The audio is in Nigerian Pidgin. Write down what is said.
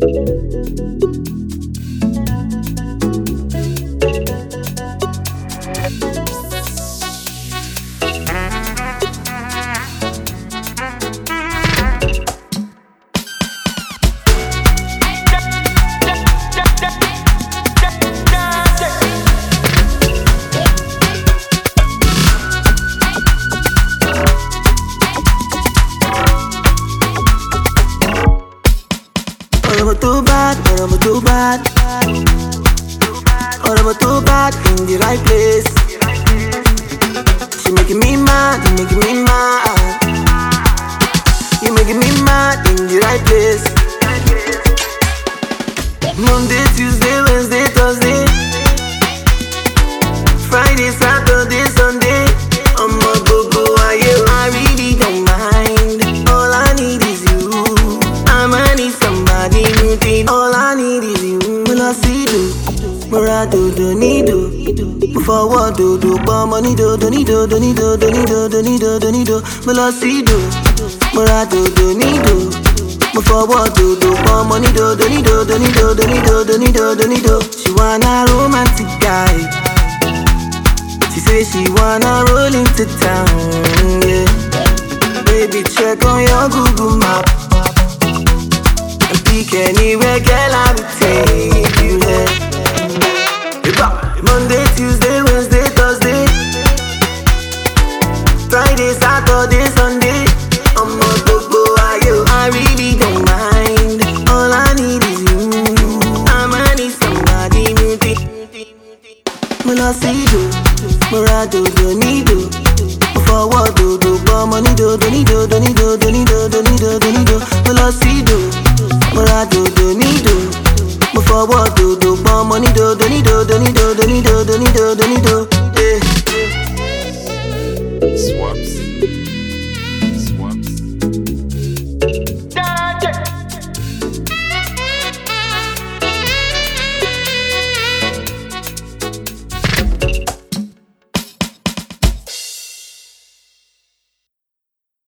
Too bad in the right place. She making me mad, you making me mad. You making me mad in the right place. Monday, Tuesday, Wednesday, Thursday, Friday, Saturday, Sunday. I'm a go-go, I really don't mind. All I need is you. I'ma need somebody new thing. All I need is you. Will I see you? Mura do ni do, forward do but money do ni do. Me la see do, mura do ni do, forward do but money do ni do. She wanna romantic guy. She say she wanna roll into town, yeah. Baby check on your Google map and pick anywhere, girl I will take you there. Monday, Tuesday, Wednesday, Thursday, Friday, Saturday, Sunday. I'm a go-go, I really don't mind. All I need is you. I'ma need somebody new. Me la see do, mura do ni do, forward do but money do ni do. Me la see do, mura do ni do. Forward do but money do.